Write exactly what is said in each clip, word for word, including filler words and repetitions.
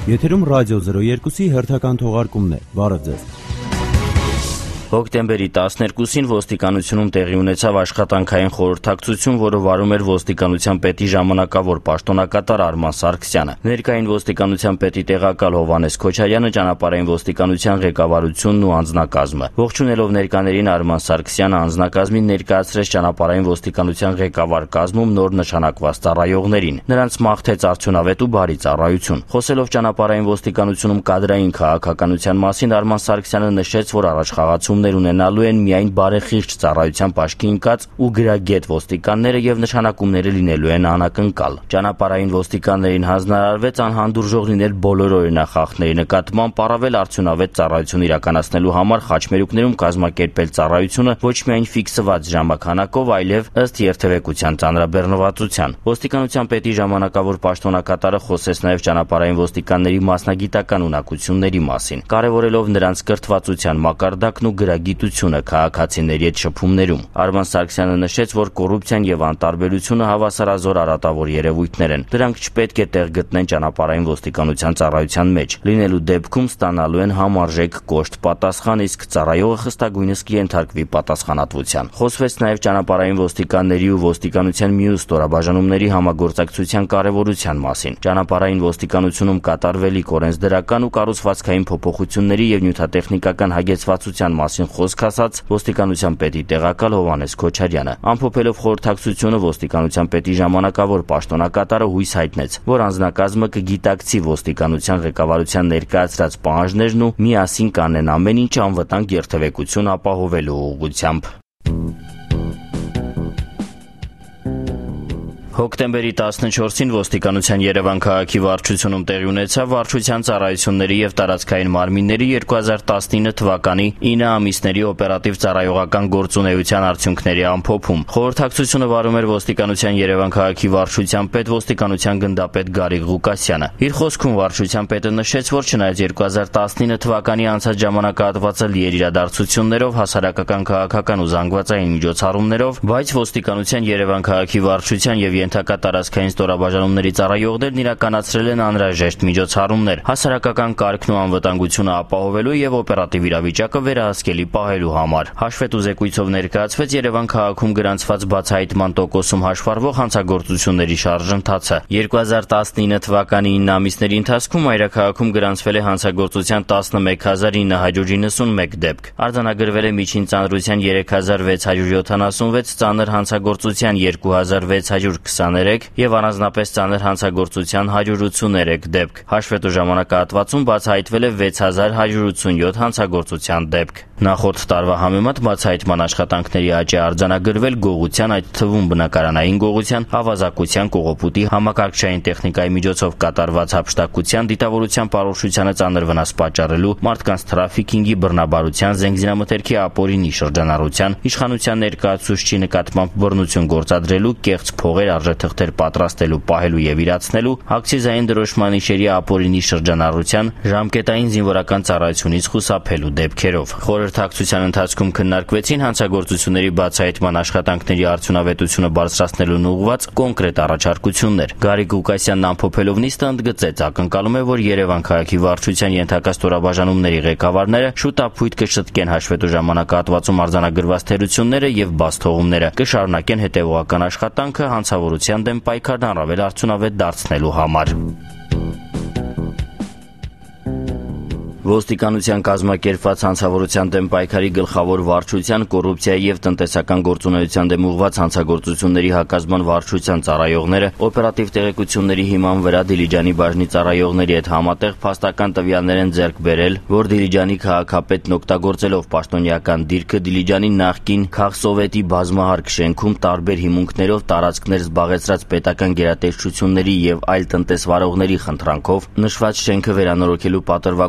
Եթերում ռադիո զրո երկուսի հերթական թողարկումն է։ Բարև ձեզ։ Հոկտեմբերի տասներկուսին ոստիկանությունում տեղի ունեցավ աշխատանքային խորհրդակցություն, որը վարում էր ոստիկանության պետի ժամանակավոր պաշտոնակատար Արման Սարգսյանը։ Ներկային ոստիկանության պետի տեղակալ Հովհաննես Քոչարյանը, ճանապարհային ոստիկանության ղեկավարությունն ու անձնակազմը։ Ողջունելով ներկաներին Արման Սարգսյանը անձնակազմին ներկայացրեց ճանապարհային ոստիկանության ղեկավար կազմում նոր նշանակված ծառայողներին։ Նրանց մաղթեց արդյունավետ ու բարի ծառայություն։ Խոսելով ճանապարհային ոստիկանությունում կադրային քաղաքականության մասին, Արման Սարգսյանը նշեց, որ առաջխաղացում ունենալու են միայն բարեխիղճ ծառայության պաշտի ընկած ու գրագետ ոստիկանները եւ նշանակումները լինելու են անակնկալ։ Ճանապարհային ոստիկաններին հանձնարարվեց անհանդուրժող լինել բոլոր օրինախախտների նկատմամբ, առավել արդյունավետ ծառայություն իրականացնելու համար խաչմերուկներում կազմակերպել ծառայությունը ոչ միայն ֆիքսված ժամանականակով, այլև ըստ երթևեկության ծանրաբեռնվածության։ Ոստիկանության պետի ժամանակավոր պաշտոնակատարը խոսեց նաեւ ճանապարհային ոստիկանների մասնագիտական ունակությունների մասին, կարևորելով նրանց կրթվածության մակարդակն ու գիտությունը քաղաքացիների հետ շփումներում։ Արման Սարգսյանը նշեց, որ կոռուպցիան եւ անտարբերությունը հավասարազոր արատավոր երևույթներ են։ Դրանք չպետք է տեղ գտնեն ճանապարհային ոստիկանության ծառայության մեջ։ Լինելու դեպքում ստանալու են համարժեք կոշտ պատասխան, իսկ ծառայողը խստագույնս կենթարկվի պատասխանատվության։ Խոսվեց նաեւ ճանապարհային ոստիկանների ու ոստիկանության մյուս ստորաբաժանումների համագործակցության կարևորության մասին։ Ճանապարհային ոստիկանությունում կատարվելիք օրենսդրական ու կառուցվածքային փոփոխությունների եւ նյութատեխնիկական հագեցվածության մասին խոսք ասաց ոստիկանության պետի տեղակալ Հովհաննես Քոչարյանը։ Ամփոփելով խորհրդակցությունը, ոստիկանության պետի ժամանակավոր պաշտոնակատարը հույս հայտնեց, որ անձնակազմը կգիտակցի ոստիկանության ղեկավարության ներկայացրած պահանջներն ու միասին կանեն ամեն ինչ անվտանգ երթևեկություն ապահովելու ուղղությամբ։ Հոկտեմբերի տասնչորսին ոստիկանության Երևան քաղաքի վարչությունում տեղի ունեցավ վարչության ծառայությունների եւ տարածքային մարմինների երկու հազար տասնինը թվականի ինը ամիսների օպերատիվ ծառայողական գործունեության արդյունքների ամփոփում։ Խորհրդակցությունը վարում էր ոստիկանության Երևան քաղաքի վարչության պետ ոստիկանության գնդապետ Գարիկ Ղուկասյանը։ Իր խոսքում վարչության պետը նշեց, որ չնայած երկու հազար տասնինը թվականի անցած ժամանակահատվածը լի էր իրադարձություններով, հասարակական, քաղաքական ու զանգվածային միջոցառումներով, բայց ոստիկանության Երևան քաղաքի վարչության եւ ենթակա տարածքային ստորաբաժանումների ծառայողներն իրականացրել են անհրաժեշտ միջոցառումներ հասարակական կարգն ու անվտանգությունը ապահովելու եւ օպերատիվ իրավիճակը վերահսկելի պահելու համար։ Հաշվետու զեկույցով ներկայացվեց Երևան քաղաքում գրանցված բացահայտման տոկոսում հաշվառվող հանցագործությունների շարժընթացը։ երկու հազար տասնինը թվականի ինը ամիսների ընթացքում մայրաքաղաքում գրանցվել է հանցագործության տասնմեկ հազար ինը հարյուր իննսունմեկ դեպք։ Արձանագրվել է միջին ծանրության երեք հազար վեց հարյուր յոթանասունվեց, ծանր հանցագործության երկու հազար վեց հարյուր քսաներեք եւ առանձնապես ծանր հանցագործության հարյուր ութսուներեք դեպք։ Հաշվետու ժամանակահատվածում բացահայտվել է վեց հազար հարյուր ութսունյոթ հանցագործության դեպք։ Նախորդ տարվա համեմատ բացահայտման աշխատանքների աճ է արձանագրվել գողության, այդ թվում բնակարանային գողության, ավազակության, կողոպուտի, համակարգչային տեխնիկայի միջոցով կատարված հափշտակության, դիտավորության պարոշությանը ծանր վնաս պատճառելու, մարդկանց թրաֆիքինգի, բռնաբարության, զենգզինամթերքի ապօրինի շրջանառության, իշխանության ներկայացուցչի նկատմամբ բռնություն գործադրելու, կեղծ փողեր արժեթղթեր պատրաստելու, պահելու եւ իրացնելու, ակցիզային դրոշման իշերի ապօրինի շրջանառության, ժամկետային զինվորական ծառայությունից խուսափելու դեպքերով։ Խորհրդակցության ընթացքում քննարկվեցին հանցագործությունների բացահայտման աշխատանքների արդյունավետությունը բարձրացնելուն ուղղված կոնկրետ առաջարկություններ։ Գարիկ Ղուկասյանն ամփոփելով նիստը ընդգծեց, ակնկալում է, որ Երևան քաղաքի վարչության ենթակա ստորաբաժանումների ղեկավարները շուտ ապույտ կշտկեն հաշվետու ժամանակահատվածում արձանագրված թերությունները եւ բացթողումները, կշարունակեն հետեւողական աշխատանքը հանցավորության դեմ պայքարն առավել արդյունավետ դարձնելու համար։ Ոստիկանության կազմակերպված հանցավորության դեմ պայքարի գլխավոր վարչության, կոռուպցիայի եւ տնտեսական գործունեության դեմ ուղղված հանցագործությունների հակազման վարչության ծառայողները օպերատիվ տեղեկությունների հիման վրա Դիլիջանի բաժնի ծառայողների հետ համատեղ փաստական տվյալներ են ձեռք բերել, որ Դիլիջանի քաղաքապետն օգտագործելով պաշտոնյական դիրքը Դիլիջանի նախկին քաղսովետի բազմահարկ շենքում տարբեր հիմունքներով տարածքներ զբաղեցրած պետական գերատեսչությունների եւ այլ տնտեսվարողների խնդրանքով նշված շենքը վերանորոգելու պատրվակով երկու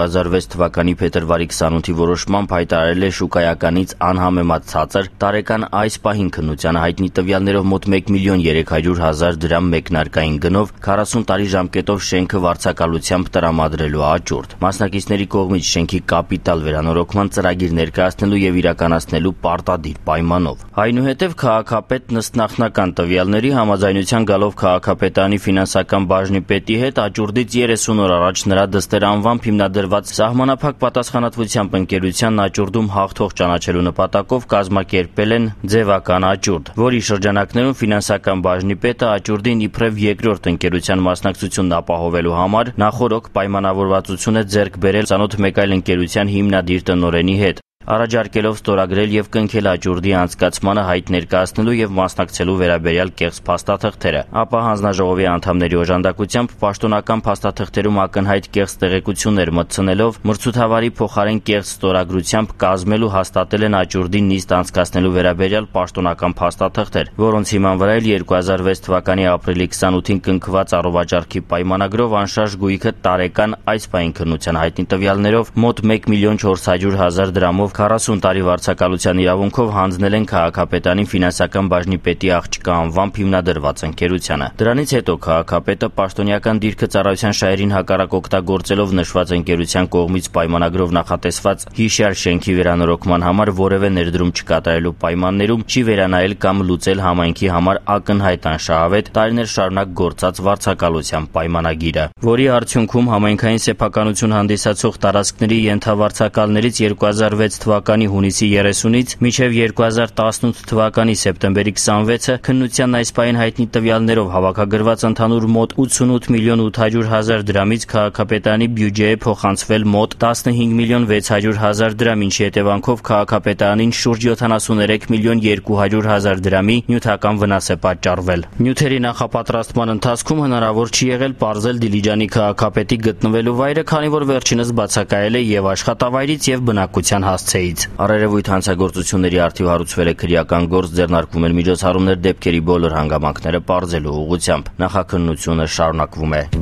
երկու հազար վեց թվականի փետրվարի քսանութի որոշմամբ հայտարարել է շուկայականից անհամեմատ ցածր տարեկան այս պահին քննությանը հայտնի տվյալներով մոտ մեկ միլիոն երեք հարյուր հազար դրամ մեկնարկային գնով քառասուն տարի ժամկետով շենքը վարձակալությամբ տրամադրելու աճուրդ։ Մասնակիցների կողմից շենքի կապիտալ վերանորոգման ծրագիր ներկայացնելու եւ իրականացնելու պարտադիր պայմանով։ Այնուհետև քաղաքապետ ըստ նախնական տվյալների համաձայնության գալով քաղաքապետարանի ֆինանսական բաժնի պետի հետ աճուրդից երեսուն օր առաջ նրա դստեր անվամբ հիմնադրված սահմանափակ պատասխանատվությամբ ընկերության աճուրդում հաղթող ճանաչելու նպատակով կազմակերպել են ձևական աճուրդ, որի շրջանակներում ֆինանսական բաժնի պետը աճուրդին իբրև երկրորդ ընկերության մասնակցությունն ապահովելու համար նախորոք պայմանավորվածություն է ձեռք բերել ծանոթ մեկ այլ ընկերության հիմնադիր տնօրենի հետ, առաջարկելով ստորագրել եւ կնքել աճուրդի անցկացմանը հայտ ներկայացնելու եւ մասնակցելու վերաբերյալ կեղծ փաստաթղթերը, ապա հանձնաժողովի անդամների օժանդակությամբ պաշտոնական փաստաթղթերում ակնհայտ կեղծ տեղեկություններ մտցնելով մրցութավարի փոխարեն կեղծ ստորագրությամբ կազմելու հաստատել են աճուրդի նիստ անցկացնելու վերաբերյալ պաշտոնական փաստաթղթեր, որոնց հիման վրա էլ երկու հազար վեց թվականի ապրիլի քսանութին կնքված առողջարքի պայմանագրով անշարժ գույքը տարեկան այս պահին քննության հայտնի տվյալներով մոտ մեկ միլիոն չորս հարյուր հազար դրամով քառասուն տարի վարձակալության իրավունքով հանձնել են քաղաքապետարանի ֆինանսական բաժնի պետի աղջկա անվամբ հիմնադրված ընկերությանը։ Դրանից հետո քաղաքապետը պաշտոնյական դիրքը ծառայության շահերին հակառակ օգտագործելով նշված ընկերության կողմից պայմանագրով նախատեսված հիշյալ շենքի վերանորոգման համար որևէ ներդրում չկատարելու պայմաններում չի վերանայել կամ լուծել համայնքի համար ակնհայտ անշահավետ տարիներ շարունակ գործած վարձակալության պայմանագիրը, որի արդյունքում համայնքային սեփականություն հանդիսացող տարածքների ենթավարձակալներից երկու հազար վեց թվականի հունիսի երեսունից մինչև երկու հազար տասնութ թվականի սեպտեմբերի քսանվեցը քննության այս պահին հայտնի տվյալներով հավաքագրված ընդհանուր մոտ ութսունութ միլիոն ութ հարյուր հազար դրամից քաղաքապետարանի բյուջե에 փոխանցվել մոտ տասնհինգ միլիոն վեց հարյուր հազար դրամ, ինչի հետևանքով քաղաքապետարանին շուրջ յոթանասուներեք միլիոն երկու հարյուր հազար դրամի նյութական վնաս է պատճառվել։ Նյութերի նախապատրաստման ընթացքում հնարավոր չի եղել պարզել Դիլիջանի քաղաքապետի գտնվելու վայրը, քանի որ վերջինս բացակայել է եւ աշխատավայրից եւ բնակության հասցեից։ Առերևույթ հանցագործությունների առթիվ հարուցվել է քրեական գործ, ձեռնարկվում են միջոցառումներ դեպքերի բոլոր հանգամանքները պարզելու ուղղությամբ։ Նախաքննությունը շարունակվում է։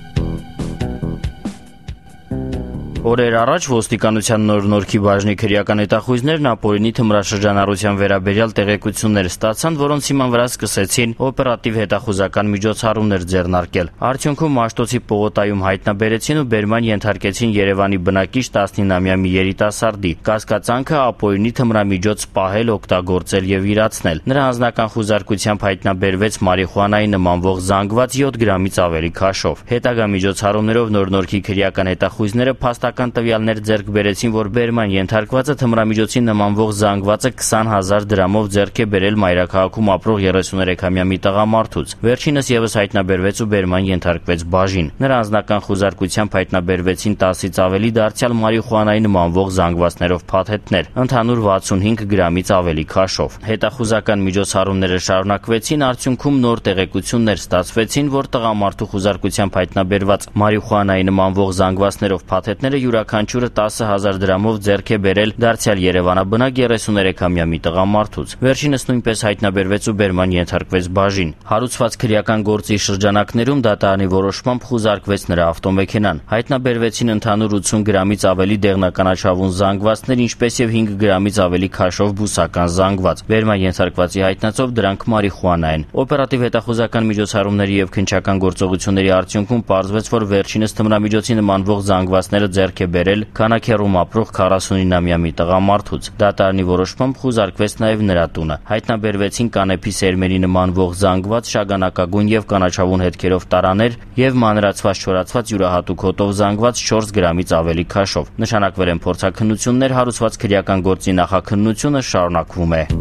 Օրեր առաջ ոստիկանության նոր նորքի բաժնի քրեական հետախույզներն ապօրինի թմրաշրջանառության վերաբերյալ տեղեկություններ ստացան, որոնց հիման վրա սկսեցին օպերատիվ հետախուզական միջոցառումներ ձեռնարկել։ Արդյունքում Մաշտոցի պողոտայում հայտնաբերեցին ու բերման ենթարկեցին Երևանի բնակիչ տասնինամյա մի երիտասարդի։ Կասկածանքը ապօրինի թմրամիջոց պահել, օգտագործել եւ իրացնել։ Նրա անձնական խուզարկությամբ հայտնաբերվեց մարիխուանայի նմանվող զանգված յոթ գրամից ավելի քաշով։ Հետագա միջոցառումներով նոր նորքի քրեական հետախույզները փաստական տվյալներ ձեռք բերեցին, որ բերման ենթարկվածը թմրամիջոցին նմանվող զանգվածը քսան հազար դրամով ձեռք է բերել մայրաքաղաքում ապրող երեսուներեքամյա մի տղամարդուց։ Վերջինս եւս հայտնաբերվեց ու բերման ենթարկվեց բաժին։ Նրա անձնական խուզարկությամբ հայտնաբերվեցին տասից ավելի դարձյալ մարիխուանայի նմանվող զանգվածներով փաթեթներ, ընդհանուր վաթսունհինգ գրամից ավելի քաշով։ Հետախուզական միջոցառումները շարունակվեցին, արդյունքում նոր տեղեկություններ ստացվեցին, որ տղամարդու խուզարկությամբ հայտնաբերված մարիխուանայի նմանվող զանգվածներով փաթեթները յուրաքանչյուրը տասը հազար դրամով ձեռք է բերել դարձյալ երևանաբնակ երեսուներեքամյա մի տղամարդուց։ Վերջինս նույնպես հայտնաբերվեց ու բերման ենթարկվեց բաժին։ Հարուցված քրեական գործի շրջանակներում դատարանի որոշմամբ խուզարկվեց նրա ավտոմեքենան։ Հայտնաբերվեցին ընդհանուր ութսուն գրամից ավելի դեղնականաչավուն զանգվածներ, ինչպես եւ հինգ գրամից ավելի քաշով բուսական զանգված։ Բերման ենթարկվածի հայտնածով դրանք մարիխուանա են։ Օպերատիվ հետախուզական միջոցառումների եւ քննչական գործողությունների արդյունքում պարզվեց, որ վերջինս թմրամիջոցի նմանվող զանգվածները ձեռք է բերել Քանաքեռում ապրող քառասունինամյա մի տղամարդուց։ Դատարանի որոշմամբ խուզարկվեց նաև նրա տունը։ Հայտնաբերվեցին կանեփի սերմերի նմանվող զանգված, շագանակագույն եւ կանաչավուն հետքերով տարաներ եւ մանրացված չորացված յուրահատուկ հոտով զանգված չորս գրամից ավելի քաշով։ Նշանակվել են փորձաքննություններ, հարուցված քրեական գործի նախաքննությունը շարունակվում է։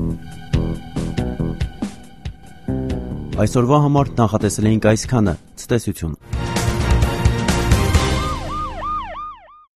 Այսօրվա համար նախատեսել էինք այսքանը։ Ցտեսություն։